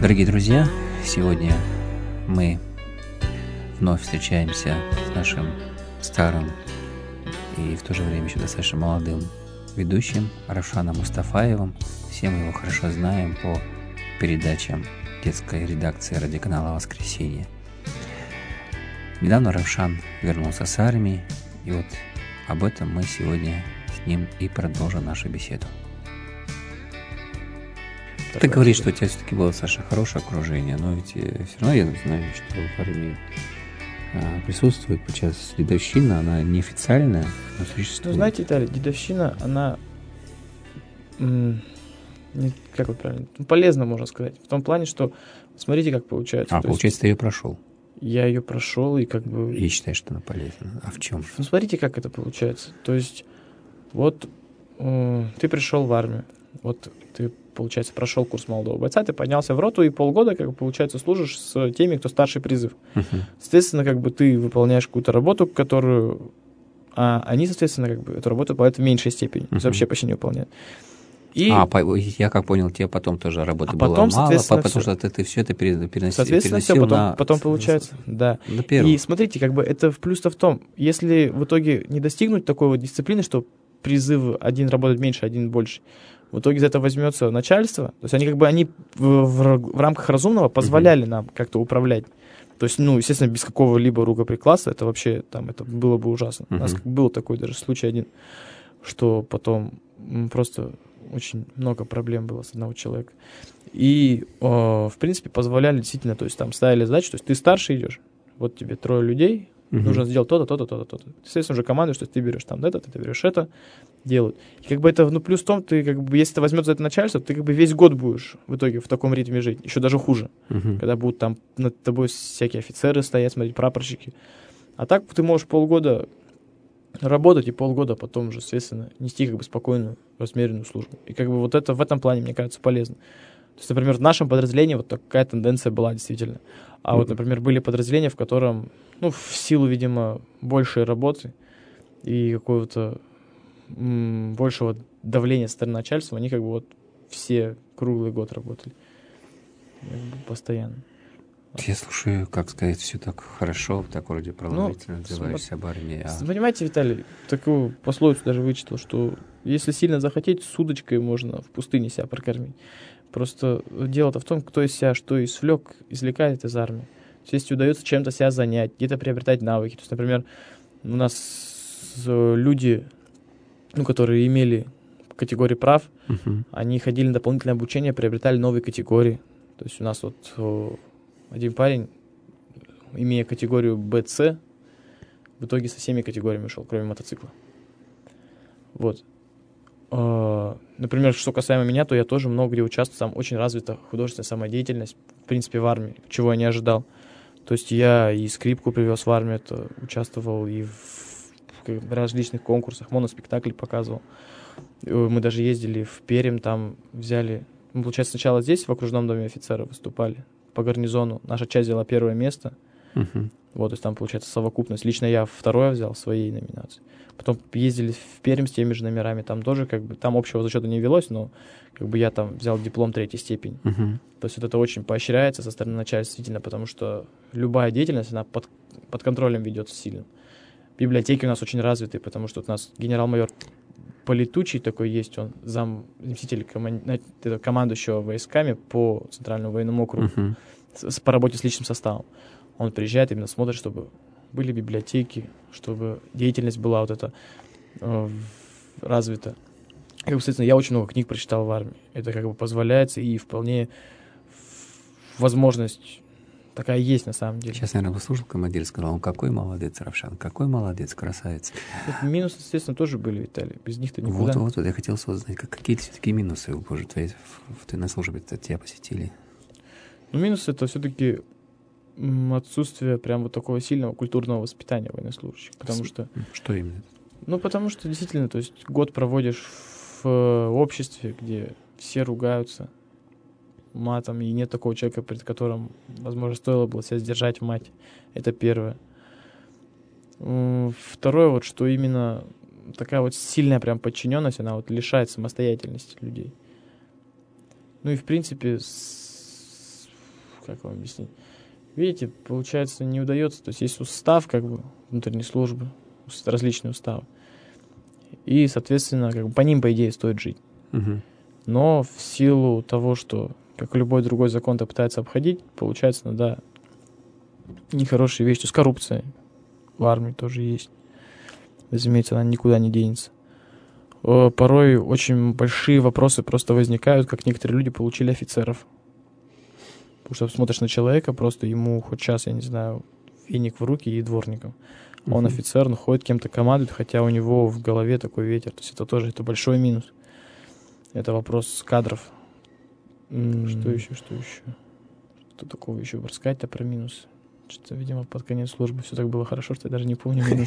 Дорогие друзья, сегодня мы вновь встречаемся с нашим старым и в то же время еще достаточно молодым ведущим Равшаном Мустафаевым. Все мы его хорошо знаем по передачам детской редакции радиоканала «Воскресенье». Недавно Равшан вернулся с армии, и вот об этом мы сегодня с ним и продолжим нашу беседу. Ты говоришь, что у тебя все-таки было, Саша, хорошее окружение, но ведь все равно я знаю, что в армии присутствует сейчас дедовщина, она неофициальная, но существует. Ну, знаете, Виталий, дедовщина, она, как вот правильно, полезна, можно сказать, в том плане, что, смотрите, как получается. Получается, ты ее прошел. Я ее прошел, и как бы... И считаешь, что она полезна. А в чем? Ну, смотрите, как это получается. То есть, вот ты пришел в армию, вот ты, получается, прошел курс молодого бойца, ты поднялся в роту и полгода, как бы, получается, служишь с теми, кто старший призыв. Соответственно, как бы ты выполняешь какую-то работу, которую... они, соответственно, как бы эту работу выполняют в меньшей степени. То есть вообще почти не выполняют. И... я как понял, тебе потом тоже работы было потом, мало, потому что ты все это переносил. Соответственно, все потом получается. Да. И смотрите, как бы это плюс-то в том, если в итоге не достигнуть такой вот дисциплины, что призывы один работает меньше, один больше, в итоге за это возьмется начальство. То есть они как бы в рамках разумного позволяли нам как-то управлять. То есть, естественно, без какого-либо рукоприкладства, это вообще там это было бы ужасно. У нас был такой даже случай один, что потом просто очень много проблем было с одного человека. И, в принципе, позволяли действительно, то есть там ставили задачу, то есть ты старше идешь, вот тебе 3 людей, нужно сделать то-то, то-то, то-то, то-то. Естественно, уже командуешь, что ты берешь там это, ты берешь это, делают. И как бы это, плюс в том, ты как бы, если ты возьмешь за это начальство, ты как бы весь год будешь в итоге в таком ритме жить. Еще даже хуже. Когда будут там над тобой всякие офицеры стоять, смотреть, прапорщики. А так ты можешь полгода работать и полгода потом уже, соответственно, нести как бы спокойную, размеренную службу. И как бы вот это в этом плане, мне кажется, полезно. То есть, например, в нашем подразделении вот такая тенденция была действительно. А вот, например, были подразделения, в котором, в силу, видимо, большей работы и какого-то большего давления со стороны начальства, они как бы вот все круглый год работали. Как бы постоянно. Я слушаю, как сказать, все так хорошо, так вроде продолжительно отзываешься об армии. Понимаете, Виталий, такую пословицу даже вычитал, что если сильно захотеть, с удочкой можно в пустыне себя прокормить. Просто дело-то в том, кто из себя что извлекает из армии. То есть, если удается чем-то себя занять, где-то приобретать навыки. То есть, например, у нас люди, которые имели категории прав, они ходили на дополнительное обучение, приобретали новые категории. То есть у нас вот один парень, имея категорию БЦ, в итоге со всеми категориями ушел, кроме мотоцикла. Вот. Например, что касаемо меня, то я тоже много где участвую, там очень развита художественная самодеятельность, в принципе, в армии, чего я не ожидал. То есть я и скрипку привез в армию, участвовал и в различных конкурсах, моноспектакли показывал. Мы даже ездили в Пермь, там взяли... Мы, получается, сначала здесь, в окружном доме офицеров, выступали по гарнизону. Наша часть взяла 1 место. Вот, то есть там, получается, совокупность. Лично я 2 взял в своей номинации. Потом ездили в Пермь с теми же номерами. Там тоже, как бы, там общего зачета не велось, но как бы я там взял диплом 3-й степени. То есть вот это очень поощряется со стороны начальства, действительно, потому что любая деятельность, она под контролем ведется сильно. Библиотеки у нас очень развиты, потому что вот у нас генерал-майор Полетучий такой есть, он заместитель командующего войсками по Центральному военному округу по работе с личным составом. Он приезжает, именно смотрит, чтобы были библиотеки, чтобы деятельность была вот эта развита. И, соответственно, я очень много книг прочитал в армии. Это как бы позволяется, и вполне возможность такая есть на самом деле. Сейчас, наверное, выслушал командир, сказал, какой молодец, Равшан, какой молодец, красавец. Минусы, естественно, тоже были, Виталий. Без них-то никуда. Вот, я хотел узнать, какие все-таки минусы, боже, ты на службе-то тебя посетили? Минусы — это все-таки отсутствие прям вот такого сильного культурного воспитания военнослужащих. Потому что... Что именно? Потому что действительно, то есть год проводишь в обществе, где все ругаются матом, и нет такого человека, перед которым, возможно, стоило бы себя сдержать мать. Это первое. Второе, вот, что именно такая вот сильная прям подчиненность, она вот лишает самостоятельности людей. И, в принципе, как вам объяснить? Видите, получается, не удается. То есть есть устав, как бы, внутренней службы, различные уставы. И, соответственно, как бы по ним, по идее, стоит жить. Угу. Но в силу того, что, как и любой другой закон-то пытается обходить, получается, ну да, нехорошие вещи. То есть коррупция в армии тоже есть. Разумеется, она никуда не денется. Порой очень большие вопросы просто возникают, как некоторые люди получили офицеров. Потому что смотришь на человека, просто ему хоть час, я не знаю, веник в руки и дворником. Он офицер, но ходит, кем-то командует, хотя у него в голове такой ветер. То есть это тоже большой минус. Это вопрос кадров. Что еще? Что такого еще рассказать-то про минус? Что-то, видимо, под конец службы все так было хорошо, что я даже не помню минус.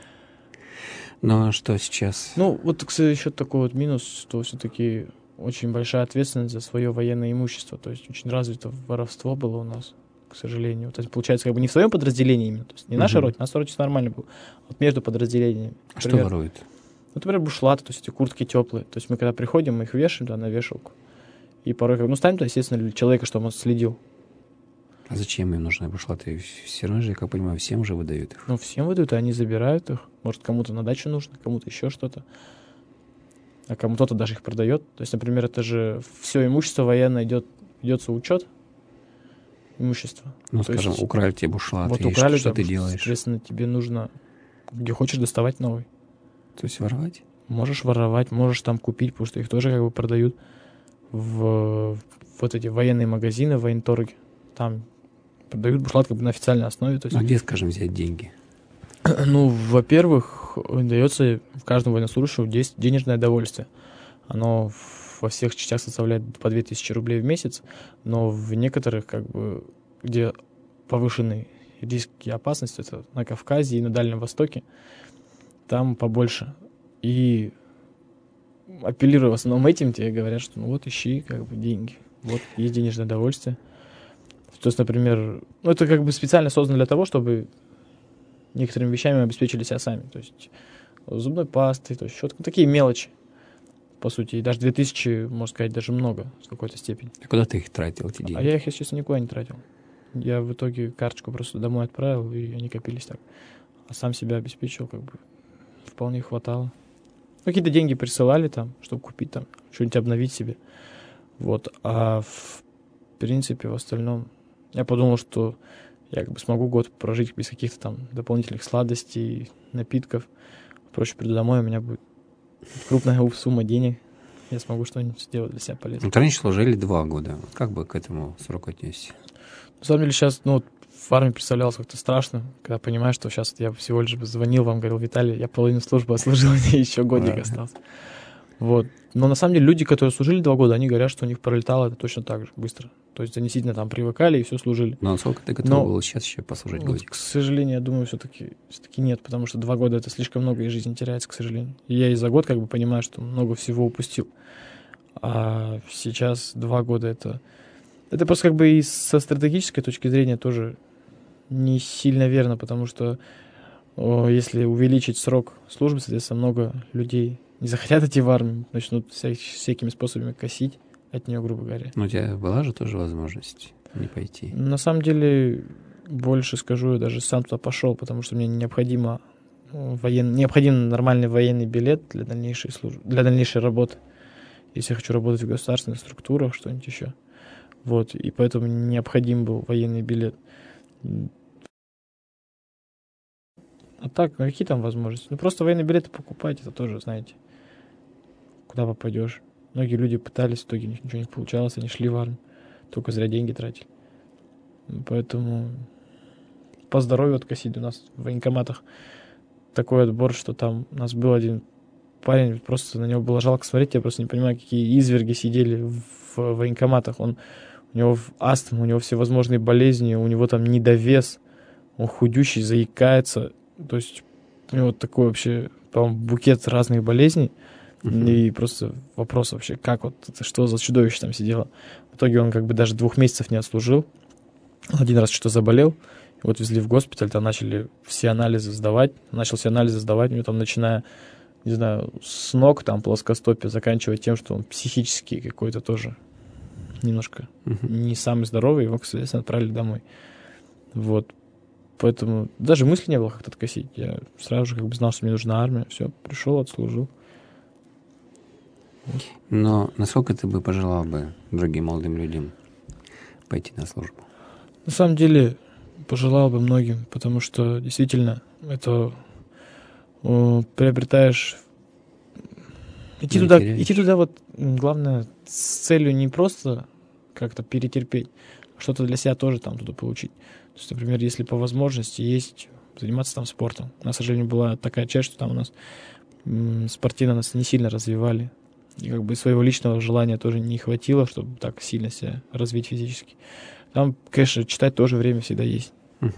Ну, а что сейчас? Ну, вот, кстати, еще такой вот минус, что все-таки очень большая ответственность за свое военное имущество. То есть очень развито воровство было у нас, к сожалению. То есть, получается, как бы не в своем подразделении именно. То есть не наша роте, наша роте нормально было. Вот между подразделениями. А что воруют? Например, бушлаты, то есть эти куртки теплые. То есть мы когда приходим, мы их вешаем на вешалку. И порой, ну, ставим, то, естественно, для человека, чтобы он следил. А зачем им нужны бушлаты? Все равно же, я как понимаю, всем же выдают их. Ну, всем выдают, и они забирают их. Может, кому-то на дачу нужно, кому-то еще что-то. А кому-то даже их продает. То есть, например, это же все имущество военное ведется учет имущества. Ну, то скажем, есть, украли тебе бушлат, вот украли, что ты делаешь? Соответственно, тебе нужно, где хочешь, доставать новый. То есть воровать? Можешь воровать, можешь там купить, потому что их тоже как бы продают в вот эти военные магазины, военторги. Там продают бушлат как бы на официальной основе. То есть... А где, скажем, взять деньги? Ну, во-первых, дается каждому военнослужащему денежное довольствие. Оно во всех частях составляет по 2000 рублей в месяц, но в некоторых, как бы, где повышенный риск и опасность, это на Кавказе и на Дальнем Востоке, там побольше. И апеллируя в основном этим, тебе говорят, что ну вот ищи как бы деньги, вот есть денежное довольствие. То есть, например, ну это как бы специально создано для того, чтобы некоторыми вещами мы обеспечили себя сами. То есть зубной пастой, то есть щеткой. Такие мелочи, по сути. И даже 2000, можно сказать, даже много в какой-то степени. А куда ты их тратил, эти деньги? А я их, если честно, никуда не тратил. Я в итоге карточку просто домой отправил, и они копились так. А сам себя обеспечил, как бы вполне хватало. Какие-то деньги присылали там, чтобы купить там, что-нибудь обновить себе. Вот. А в принципе, в остальном, я подумал, что я как бы смогу год прожить без каких-то там дополнительных сладостей, напитков. Проще приду домой, у меня будет крупная сумма денег. Я смогу что-нибудь сделать для себя полезное. Вот раньше служили 2 года. Как бы к этому сроку отнесся? На самом деле сейчас, ну, в армии представлялось как-то страшно, когда понимаешь, что сейчас я всего лишь звонил вам, говорил: Виталий, я половину службы отслужил, мне еще годик остался. Вот. Но на самом деле люди, которые служили 2 года, они говорят, что у них пролетало это точно так же, быстро. То есть они действительно там привыкали и все служили. Но насколько ты готов был сейчас еще послужить годик? К сожалению, я думаю, все-таки нет, потому что 2 года — это слишком много, и жизнь теряется, к сожалению. И я и за год как бы понимаю, что много всего упустил. А сейчас 2 года — это просто как бы и со стратегической точки зрения тоже не сильно верно, потому что если увеличить срок службы, соответственно, много людей не захотят идти в армию, начнут всякими способами косить от нее, грубо говоря. Но у тебя была же тоже возможность не пойти? На самом деле, больше скажу, я даже сам туда пошел, потому что мне необходим нормальный военный билет для дальнейшей службы, для дальнейшей работы. Если я хочу работать в государственных структурах, что-нибудь еще. Вот, и поэтому необходим был военный билет. А так, какие там возможности? Ну, просто военные билеты покупать, это тоже, знаете, куда попадешь. Многие люди пытались, в итоге ничего не получалось, они шли в армию, только зря деньги тратили. Поэтому по здоровью откосить. У нас в военкоматах такой отбор, что там у нас был один парень, просто на него было жалко смотреть, я просто не понимаю, какие изверги сидели в военкоматах. У него астма, у него всевозможные болезни, у него там недовес, он худющий, заикается. То есть у него такой вообще, по-моему, букет разных болезней. И просто вопрос вообще, как вот это, что за чудовище там сидело. В итоге он как бы даже 2 месяцев не отслужил. Один раз что-то заболел. И вот везли в госпиталь, там начали все анализы сдавать. Начал все анализы сдавать. У него там, начиная, не знаю, с ног, там, плоскостопия, заканчивая тем, что он психически какой-то тоже немножко не самый здоровый, его, соответственно, отправили домой. Вот. Поэтому даже мысли не было как-то откосить. Я сразу же как бы знал, что мне нужна армия. Все, пришел, отслужил. Но насколько ты бы пожелал бы другим молодым людям пойти на службу? На самом деле, пожелал бы многим, потому что действительно это приобретаешь... Идти туда вот главное с целью не просто как-то перетерпеть, а что-то для себя тоже там туда получить. То есть, например, если по возможности есть заниматься там спортом. У нас, к сожалению, была такая часть, что там у нас спортивно нас не сильно развивали. И как бы своего личного желания тоже не хватило, чтобы так сильно себя развить физически. Там, конечно, читать тоже время всегда есть.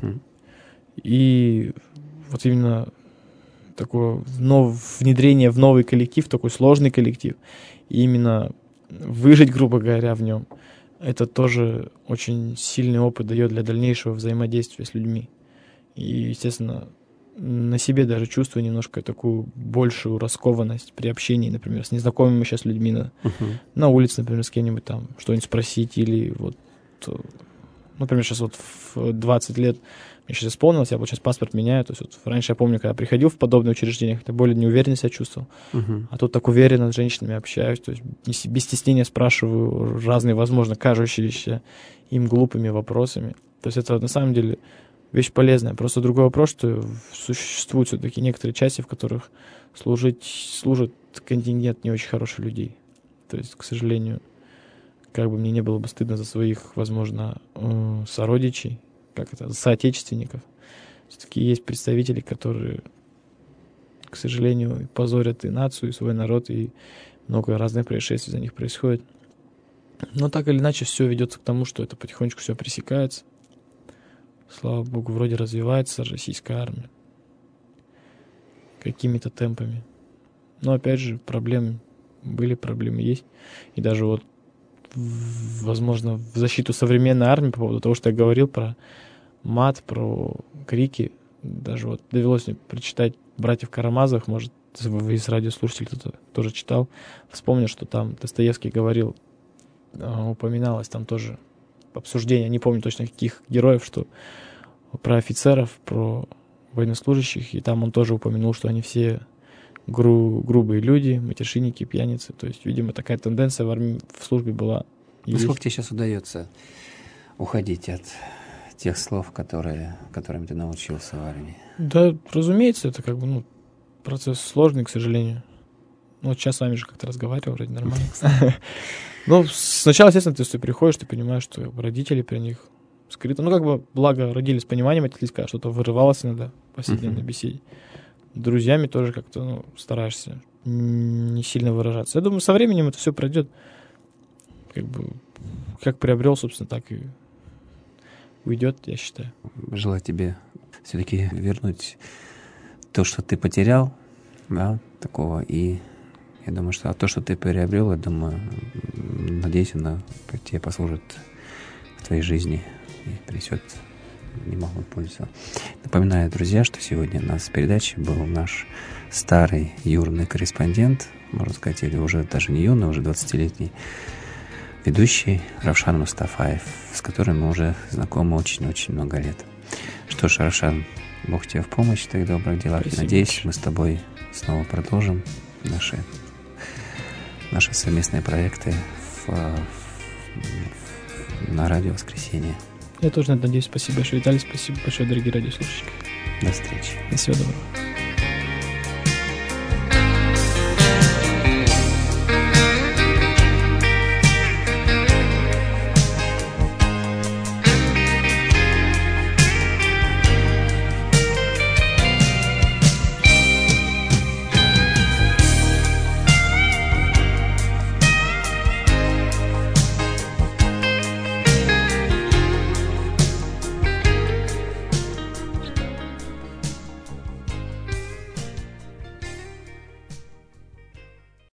И вот именно такое внедрение в новый коллектив, такой сложный коллектив, и именно выжить, грубо говоря, в нем, это тоже очень сильный опыт дает для дальнейшего взаимодействия с людьми. И, естественно, на себе даже чувствую немножко такую большую раскованность при общении, например, с незнакомыми сейчас людьми на улице, например, с кем-нибудь там что-нибудь спросить, или вот, например, сейчас вот в 20 лет мне сейчас исполнилось, я вот сейчас паспорт меняю, то есть вот раньше я помню, когда приходил в подобные учреждения, как-то более неуверенно себя чувствовал, а тут так уверенно с женщинами общаюсь, то есть без стеснения спрашиваю разные, возможно, кажущиеся им глупыми вопросами. То есть это на самом деле вещь полезная. Просто другой вопрос, что существуют все-таки некоторые части, в которых служит контингент не очень хороших людей. То есть, к сожалению, как бы мне не было бы стыдно за своих, возможно, сородичей, соотечественников. Все-таки есть представители, которые, к сожалению, позорят и нацию, и свой народ, и много разных происшествий за них происходит. Но так или иначе все ведется к тому, что это потихонечку все пресекается. Слава богу, вроде развивается российская армия какими-то темпами. Но опять же, проблемы есть. И даже вот, возможно, в защиту современной армии по поводу того, что я говорил про мат, про крики, даже вот довелось мне прочитать «Братьев Карамазовых», может, из радиослушателей кто-то тоже читал, вспомнил, что там Достоевский говорил, упоминалось там тоже обсуждение, не помню точно каких героев, что про офицеров, про военнослужащих, и там он тоже упомянул, что они все грубые люди, матершинники, пьяницы. То есть, видимо, такая тенденция в службе была. Насколько тебе сейчас удается уходить от тех слов, которыми ты научился в армии? Да, разумеется, это как бы процесс сложный, к сожалению. Вот сейчас с вами же как-то разговаривал, вроде нормально. Ну, сначала, естественно, ты приходишь, ты понимаешь, что родители при них скрыто. Ну, как бы, благо, родили с пониманием, когда что-то вырывалось иногда в повседневной беседе. Друзьями тоже как-то, стараешься не сильно выражаться. Я думаю, со временем это все пройдет. Как бы, как приобрел, собственно, так и уйдет, я считаю. Желаю тебе все-таки вернуть то, что ты потерял, да, такого, и я думаю, что то, что ты приобрел, я думаю, надеюсь, оно тебе послужит в твоей жизни и принесет немалую пользу. Напоминаю, друзья, что сегодня у нас в передаче был наш старый юный корреспондент, можно сказать, или уже даже не юный, уже 20-летний ведущий Равшан Мустафаев, с которым мы уже знакомы очень-очень много лет. Что ж, Равшан, Бог тебе в помощь в твоих добрых делах. Спасибо. Надеюсь, мы с тобой снова продолжим наши совместные проекты на радио «Воскресенье». Я тоже надеюсь. Спасибо большое, Виталий. Спасибо большое, дорогие радиослушатели. До встречи. Всего доброго.